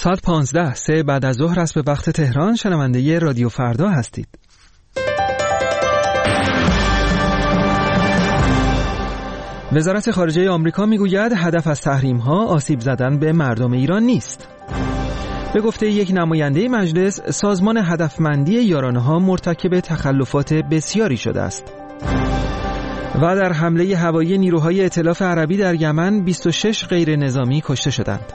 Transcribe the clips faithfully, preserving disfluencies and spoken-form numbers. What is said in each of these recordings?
ساعت پانزده سه بعد از ظهر است به وقت تهران. شنونده رادیو فردا هستید. وزارت خارجه آمریکا میگوید هدف از تحریم‌ها آسیب زدن به مردم ایران نیست. به گفته یک نماینده مجلس، سازمان هدفمندی یارانه‌ها مرتکب تخلفات بسیاری شده است. و در حمله هوایی نیروهای ائتلاف عربی در یمن بیست و شش غیر نظامی کشته شدند.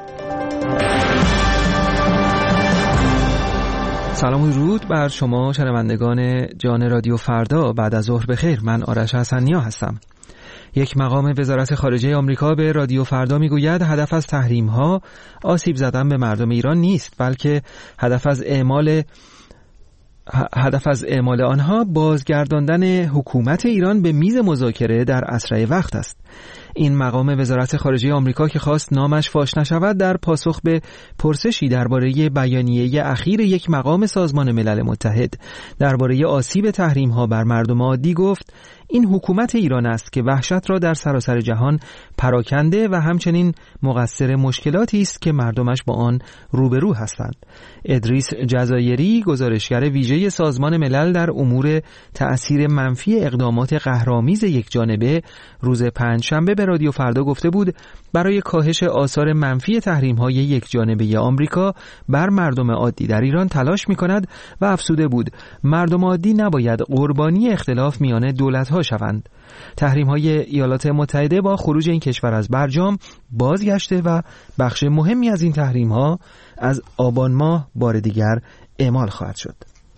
سلام و درود بر شما شنوندگان جان رادیو فردا. بعد از ظهر بخیر. من آرش حسنیا هستم. یک مقام وزارت خارجه آمریکا به رادیو فردا میگوید هدف از تحریم‌ها آسیب زدن به مردم ایران نیست، بلکه هدف از اعمال هدف از اعمال آنها بازگرداندن حکومت ایران به میز مذاکره در اسرع وقت است. این مقام وزارت خارجه آمریکا که خواست نامش فاش نشود، در پاسخ به پرسشی درباره بیانیه اخیر یک مقام سازمان ملل متحد درباره آسیب تحریم‌ها بر مردم عادی گفت این حکومت ایران است که وحشت را در سراسر جهان پراکنده و همچنین مقصر مشکلاتی است که مردمش با آن روبرو هستند. ادریس جزایری، گزارشگر ویژه سازمان ملل در امور تأثیر منفی اقدامات قهرآمیز یک جانبه، روز پنجشنبه به رادیو فردا گفته بود برای کاهش آثار منفی تحریم‌های یک جانبه آمریکا بر مردم عادی در ایران تلاش می‌کند و افزوده بود مردم عادی نباید قربانی اختلاف میان دولت‌ها شوند. تحریم‌های ایالات متحده با خروج این کشور از برجام بازگشته و بخش مهمی از این تحریم‌ها از آبان ماه بار دیگر اعمال خواهد شد.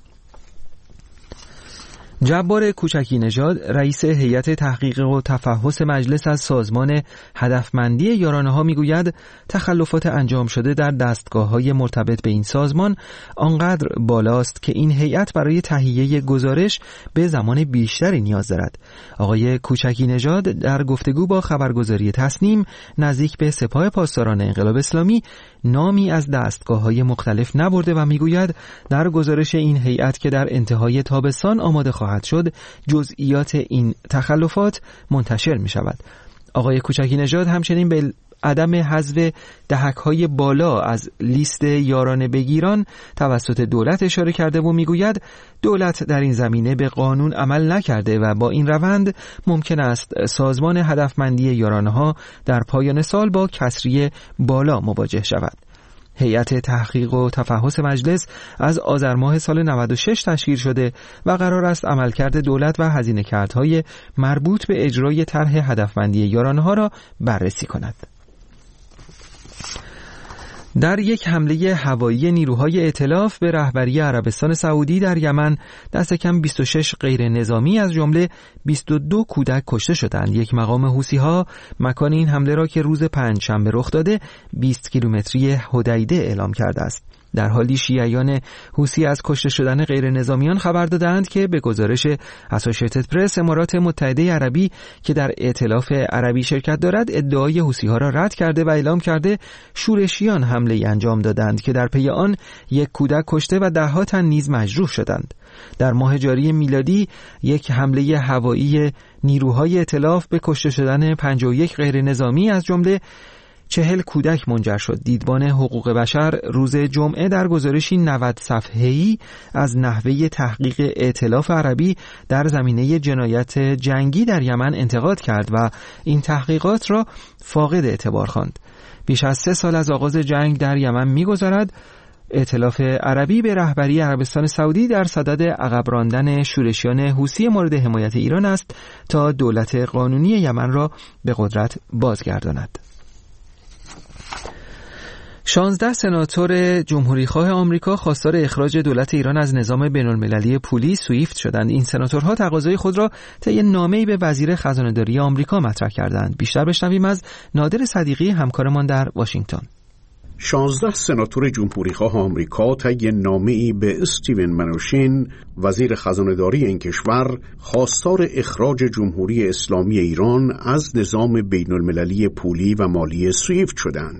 جبار کوچکی نژاد، رئیس هیئت تحقیق و تفحص مجلس از سازمان هدفمندی یارانه‌ها میگوید تخلفات انجام شده در دستگاه‌های مرتبط به این سازمان آنقدر بالاست که این هیئت برای تهیه گزارش به زمان بیشتری نیاز دارد. آقای کوچکی نژاد در گفتگو با خبرگزاری تصنیم نزدیک به سپاه پاسداران انقلاب اسلامی نامی از دستگاه‌های مختلف نبرده و میگوید در گزارش این هیئت که در انتهای تابستان آماده خواهد شد جزئیات این تخلفات منتشر می شود. آقای کوچکی نژاد همچنین به عدم حذف دهک‌های بالا از لیست یاران بگیران توسط دولت اشاره کرده و میگوید دولت در این زمینه به قانون عمل نکرده و با این روند ممکن است سازمان هدفمندی یارانه‌ها در پایان سال با کسری بالا مواجه شود. هیئت تحقیق و تفحص مجلس از آذر ماه سال نود و شش تشکیل شده و قرار است عملکرد دولت و هزینه‌کردهای مربوط به اجرای طرح هدفمندی یارانه‌ها را بررسی کند. در یک حمله هوایی نیروهای ائتلاف به رهبری عربستان سعودی در یمن دست کم بیست و شش غیر نظامی از جمله بیست و دو کودک کشته شدند. یک مقام حوثی‌ها مکان این حمله را که روز پنجشنبه رخ داده بیست کیلومتری حدیده اعلام کرده است. در حالی شیعیان حوثی از کشته شدن غیر نظامیان خبر دادند که به گزارش اسوسییتد پرس امارات متحده عربی که در ائتلاف عربی شرکت دارد ادعای حوثی‌ها را رد کرده و اعلام کرده شورشیان حمله انجام دادند که در پی آن یک کودک کشته و ده‌ها تن نیز مجروح شدند. در ماه جاری میلادی یک حمله هوایی نیروهای ائتلاف به کشته شدن پنجاه و یک غیر نظامی از جمله چهل کودک منجر شد. دیدبان حقوق بشر روز جمعه در گزارشی نود صفحه‌ای از نحوه تحقیق ائتلاف عربی در زمینه جنایت جنگی در یمن انتقاد کرد و این تحقیقات را فاقد اعتبار خواند. بیش از سه سال از آغاز جنگ در یمن می‌گذرد ائتلاف عربی به رهبری عربستان سعودی در صدد عقب راندن شورشیان حوثی مورد حمایت ایران است تا دولت قانونی یمن را به قدرت بازگرداند. شانزده سناتور جمهوریخواه آمریکا خواستار اخراج دولت ایران از نظام بین‌المللی پولی سویفت شدند. این سناتورها تقاضای خود را طی نامه‌ای به وزیر خزانه‌داری آمریکا مطرح کردند. بیشتر بشنویم از نادر صدیقی همکارمان در واشنگتن. شانزده سناتور جمهوریخواه آمریکا طی نامه‌ای به استیون منوشین وزیر خزانه‌داری این کشور خواستار اخراج جمهوری اسلامی ایران از نظام بین‌المللی پولی و مالی سویفت شدند.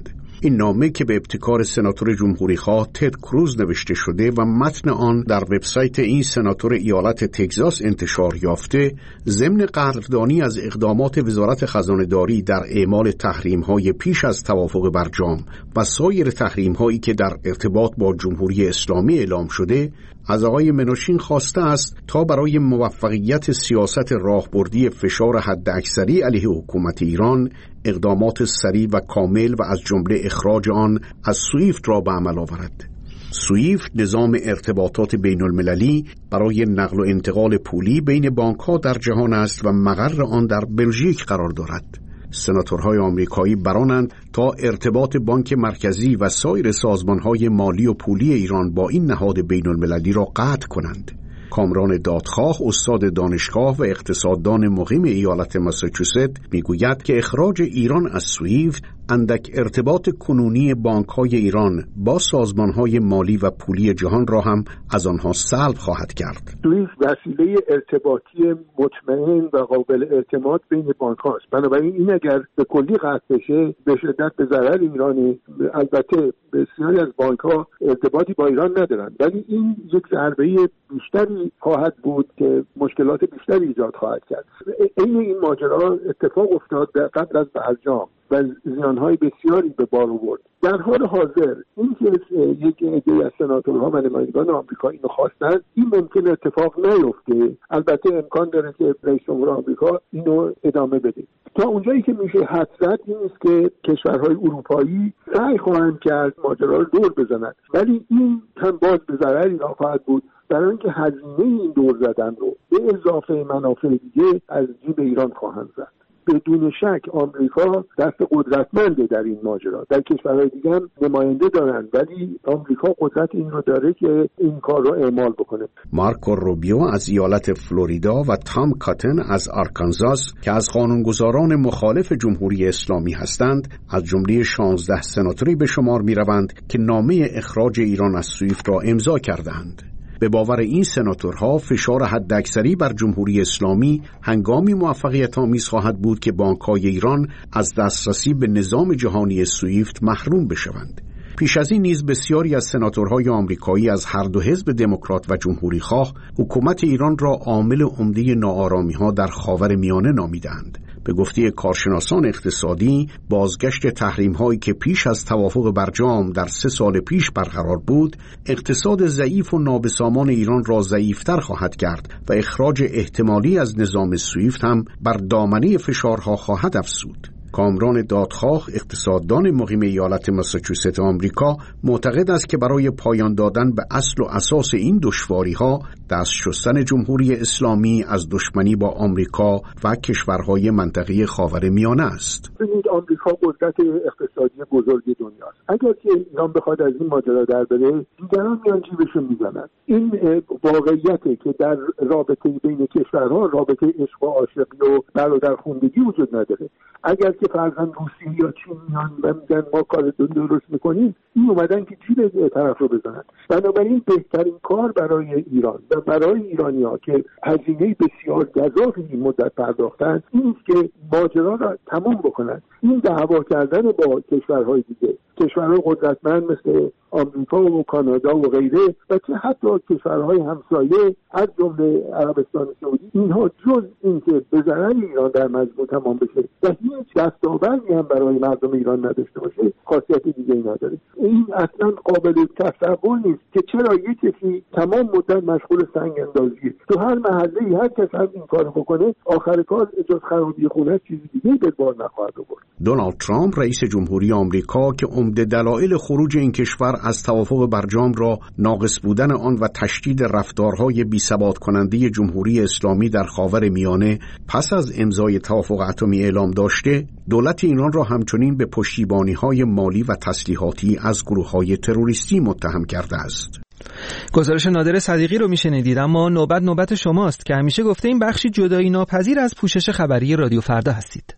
این نامه که به ابتکار سناتور جمهوری‌خواه تد کروز نوشته شده و متن آن در وبسایت این سناتور ایالت تگزاس انتشار یافته، ضمن قدردانی از اقدامات وزارت خزانه‌داری در اعمال تحریم‌های پیش از توافق برجام و سایر تحریم‌هایی که در ارتباط با جمهوری اسلامی اعلام شده، از آقای منوشین خواسته است تا برای موفقیت سیاست راهبردی فشار حداکثری علیه حکومت ایران اقدامات سریع و کامل و از جمله اخراج آن از سویفت را به عمل آورد. سویفت نظام ارتباطات بین المللی برای نقل و انتقال پولی بین بانک‌ها در جهان است و مقر آن در بلژیک قرار دارد. سناتورهای آمریکایی برانند تا ارتباط بانک مرکزی و سایر سازمانهای مالی و پولی ایران با این نهاد بین المللی را قطع کنند. کامران دادخواه، استاد دانشگاه و اقتصاددان مقیم ایالت ماساچوست، میگوید که اخراج ایران از سویفت اندک ارتباط کنونی بانک‌های ایران با سازمان‌های مالی و پولی جهان را هم از آنها سلب خواهد کرد. سویفت وسیله ارتباطی مطمئن و قابل اعتماد بین بانک‌هاست. بنابراین این اگر به کلی قطع بشه به شدت به ضرر ایرانی. البته بسیاری از بانک‌ها ارتباطی با ایران ندارند، ولی این یک ضربه بیشتری خواهد بود که مشکلات بیشتری ایجاد خواهد کرد. این این ماجرا اتفاق افتاد قبل از برجام و زیانهای بسیاری به بار آورد. در حال حاضر این که یک عده از سناتورها و نمایندگان آمریکا اینو خواستن، این ممکن اتفاق نیفته. البته امکان داره که رئیس جمهور آمریکا اینو ادامه بده. تا اونجایی که میشه حد زد این است که کشورهای اروپایی سعی خواهند کرد ماجرا رو دور بزنند، ولی این هم باز به ضرر ایران خواهد بود، برای اینکه هزینه این دور زدن رو به اضافه منافع دیگه از جیب ایران خواهند زد. بدون شک آمریکا دست قدرتمنده در این ماجرا. در کشورهای دیگه هم نماینده دارن، ولی آمریکا قدرت این رو داره که این کار رو اعمال بکنه. مارکو روبیو از ایالت فلوریدا و تام کاتن از آرکانزاس که از قانونگذاران مخالف جمهوری اسلامی هستند، از جمله شانزده سناتوری به شمار می‌روند که نامه اخراج ایران از سویفت را امضا کردند. به باور این سناتورها فشار حداکثری بر جمهوری اسلامی هنگامی موفقیت آمیز خواهد بود که بانک‌های ایران از دسترسی به نظام جهانی سویفت محروم بشوند. پیش از این نیز بسیاری از سناتورهای آمریکایی از هر دو حزب دموکرات و جمهوری خواه حکومت ایران را عامل عمده ناآرامی‌ها در خاورمیانه نامیدند. به گفته کارشناسان اقتصادی، بازگشت تحریم‌هایی که پیش از توافق برجام در سه سال پیش برقرار بود، اقتصاد ضعیف و نابسامان ایران را ضعیفتر خواهد کرد و اخراج احتمالی از نظام سویفت هم بر دامنه فشارها خواهد افزود. کامران دادخواه، اقتصاددان مقیم ایالت ماساچوست آمریکا، معتقد است که برای پایان دادن به اصل و اساس این دشواری‌ها، دست شستن جمهوری اسلامی از دشمنی با آمریکا و کشورهای منطقه خاورمیانه است. ببینید آمریکا قدرت اقتصادی بزرگ دنیاست. اگر که ایران بخواد از این ماجرا در بره، دیگران میان جیبشون میزنن. این واقعیته که در رابطه بین کشورها رابطه عشق و عاشقی و برادرخواندگی وجود نداره. اگر که فرضاً روسیه یا چین میان و میگن ما کارتون درست میکنیم، این اومدن که جیب طرف رو بزنن. بنابراین بهترین کار برای ایران و برای ایرانی‌ها که هزینه بسیار گزافی این مدت پرداختن، این است که ماجرا را تمام بکنن. این دعوا کردن با کشورهای دیگه، کشورهای قدرتمند مثل آمریکا و کانادا و غیره، و که حتی کشورهای همسایه از جمله عربستان سعودی، اینها جز اینکه به ضرر ایران در مجموع تمام بشه و هیچ دستاوردی هم برای مردم ایران نداشته باشه، خاصیت دیگه‌ای نداره. این اصلا قابل تصور نیست که چرا یک کسی تمام مدت مشغول سنگ اندازیه. تو هر محله هر کس هم این کارو بکنه، آخر کار جز خرابی خونه چیزی دیگه به بار نخواهد آورد. دونالد ترامپ رئیس جمهوری آمریکا که عمده دلایل خروج این کشور از توافق برجام را ناقص بودن آن و تشدید رفتارهای بی‌ثبات کننده جمهوری اسلامی در خاورمیانه پس از امضای توافق اتمی اعلام داشته، دولت ایران را همچنین به پشتیبانی‌های مالی و تسلیحاتی از گروه‌های تروریستی متهم کرده است. گزارش نادر صدیقی رو میشنیدید، اما نوبت نوبت شماست که همیشه گفته این بخشی جدایی ناپذیر از پوشش خبری رادیو فردا هستید.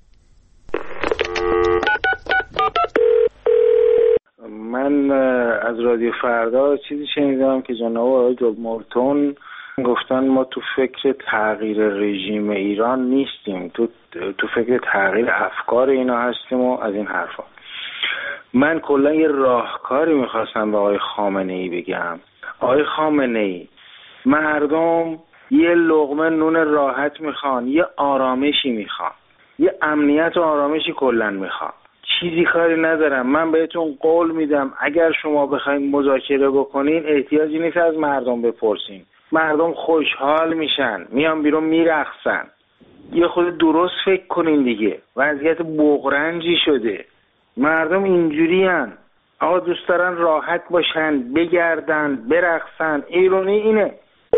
من از رادیو فردا چیزی شنیدم که جناب آقای مورتون گفتن ما تو فکر تغییر رژیم ایران نیستیم، تو تو فکر تغییر افکار اینا هستیم و از این حرفا. من کلا یه راهکاری میخواستم به آقای خامنه ای بگم. آقای خامنه ای، مردم یه لقمه نون راحت میخوان، یه آرامشی میخوان، یه امنیت و آرامشی کلا میخوان. چیزی کاری ندارم. من بهتون قول میدم اگر شما بخواید مذاکره بکنین احتیاجی نیست از مردم بپرسین. مردم خوشحال میشن، میان بیرون میرقصن. یه خود درست فکر کنین دیگه. وضعیت بغرنجی شده. مردم اینجوری هن. آقا دوست دارن راحت باشن، بگردن، برقصن. ایرانی اینه.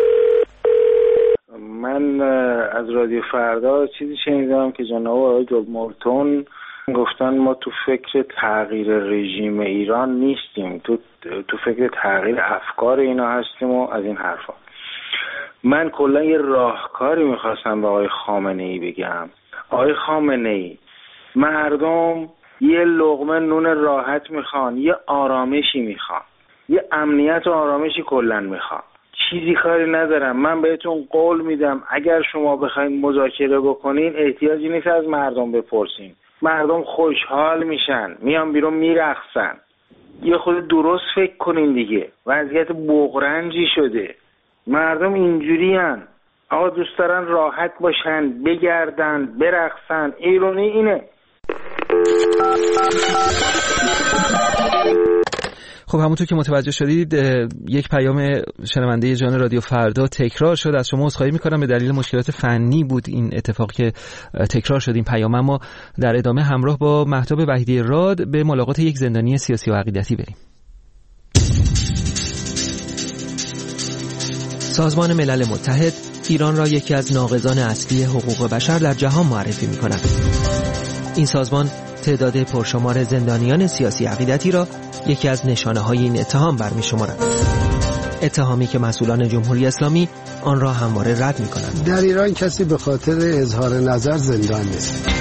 من از رادیو فردا چیزی شنیدم که جناب آقای جلمرتون گفتن ما تو فکر تغییر رژیم ایران نیستیم، تو تو فکر تغییر افکار اینا هستیم و از این حرفا. من کلا یه راهکاری میخواستم به آقای خامنه ای بگم. آقای خامنه ای، مردم یه لقمه نون راحت میخوان، یه آرامشی میخوان، یه امنیت و آرامشی کلا میخوان. چیزی کاری ندارم. من بهتون قول میدم اگر شما بخواید مذاکره بکنین احتیاجی نیست از مردم بپرسین. مردم خوشحال میشن، میان بیرون میرقصن. یه خود درست فکر کنین دیگه. وضعیت بغرنجی شده. مردم اینجوری هن. آقا دوست دارن راحت باشن، بگردن، برقصن. ایرانی اینه. خب همونطور که متوجه شدید یک پیام شنونده جان رادیو فردا تکرار شد. از شما عذرخواهی میکنم، به دلیل مشکلات فنی بود این اتفاق که تکرار شد این پیام. اما در ادامه همراه با مهتاب وحیدی راد به ملاقات یک زندانی سیاسی و عقیدتی بریم. سازمان ملل متحد ایران را یکی از ناقضان اصلی حقوق بشر در جهان معرفی می‌کند. این سازمان تعداد پرشمار زندانیان سیاسی عقیدتی را یکی از نشانه‌های این اتهام برمی‌شمارد. اتهامی که مسئولان جمهوری اسلامی آن را همواره رد می‌کنند. در ایران کسی به خاطر اظهار نظر زندان نیست.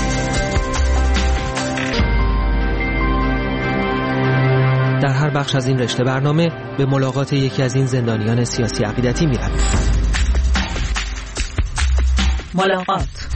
در هر بخش از این رشته برنامه به ملاقات یکی از این زندانیان سیاسی عقیدتی می‌رویم. ملاقات.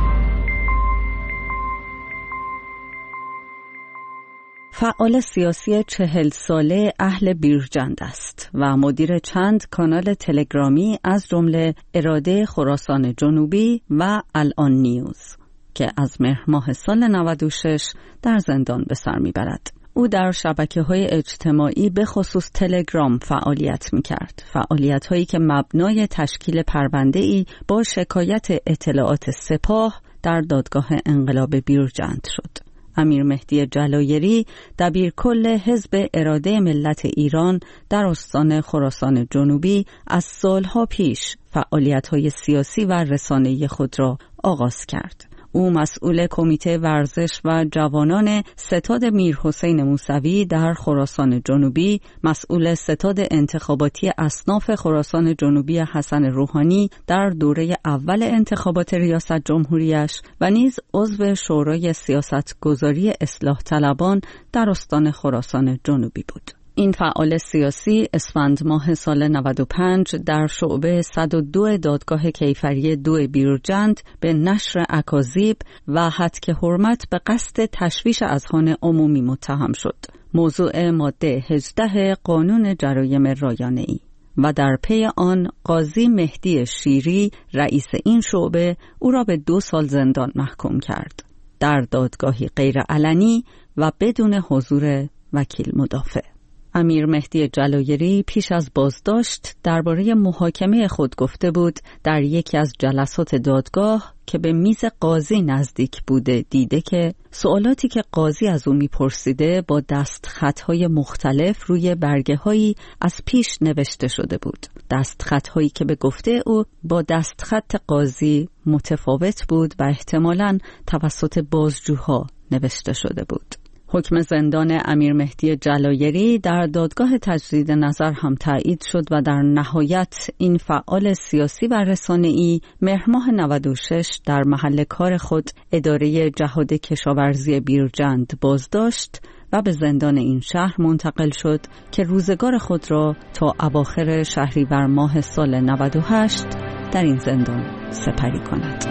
فعال سیاسی چهل ساله اهل بیرجند است و مدیر چند کانال تلگرامی از جمله اراده خراسان جنوبی و الان نیوز که از مهر ماه سال نود و شش در زندان به سر میبرد. او در شبکه‌های اجتماعی به خصوص تلگرام فعالیت می‌کرد. فعالیت‌هایی که مبنای تشکیل پرونده‌ای با شکایت اطلاعات سپاه در دادگاه انقلاب بیرجند شد. امیر مهدی جلایری دبیرکل حزب اراده ملت ایران در استان خراسان جنوبی از سالها پیش فعالیت‌های سیاسی و رسانه‌ای خود را آغاز کرد. او مسئول کمیته ورزش و جوانان ستاد میرحسین موسوی در خراسان جنوبی، مسئول ستاد انتخاباتی اصناف خراسان جنوبی حسن روحانی در دوره اول انتخابات ریاست جمهوریش و نیز عضو شورای سیاستگذاری اصلاح طلبان در استان خراسان جنوبی بود. این فعال سیاسی اسفند ماه سال نود و پنج در شعبه صد و دو دادگاه کیفری دو بیرجند به نشر اکاذیب و هتک حرمت به قصد تشویش اذهان عمومی متهم شد. موضوع ماده هجده قانون جرایم رایانه‌ای و در پی آن قاضی مهدی شیری رئیس این شعبه او را به دو سال زندان محکوم کرد در دادگاهی غیر علنی و بدون حضور وکیل مدافع. امیر مهدی جلایری پیش از بازداشت درباره محاکمه خود گفته بود در یکی از جلسات دادگاه که به میز قاضی نزدیک بوده دیده که سوالاتی که قاضی از او میپرسیده با دستخطهای مختلف روی برگه‌هایی از پیش نوشته شده بود. دستخطهایی که به گفته او با دستخط قاضی متفاوت بود و احتمالاً توسط بازجوها نوشته شده بود. حکم زندان امیر مهدی جلایری در دادگاه تجدید نظر هم تایید شد و در نهایت این فعال سیاسی و رسانه‌ای مهر ماه نود و شش در محل کار خود اداره جهاد کشاورزی بیرجند بازداشت و به زندان این شهر منتقل شد که روزگار خود را تا اواخر شهریور ماه سال نود و هشت در این زندان سپری کند.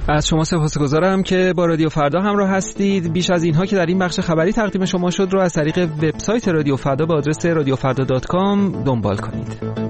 از شما سپاسگزارم که با رادیو فردا همراه هستید. بیش از اینها که در این بخش خبری تقدیم شما شد رو از طریق وبسایت رادیو فردا به آدرس رادیو فردا دات کام دنبال کنید.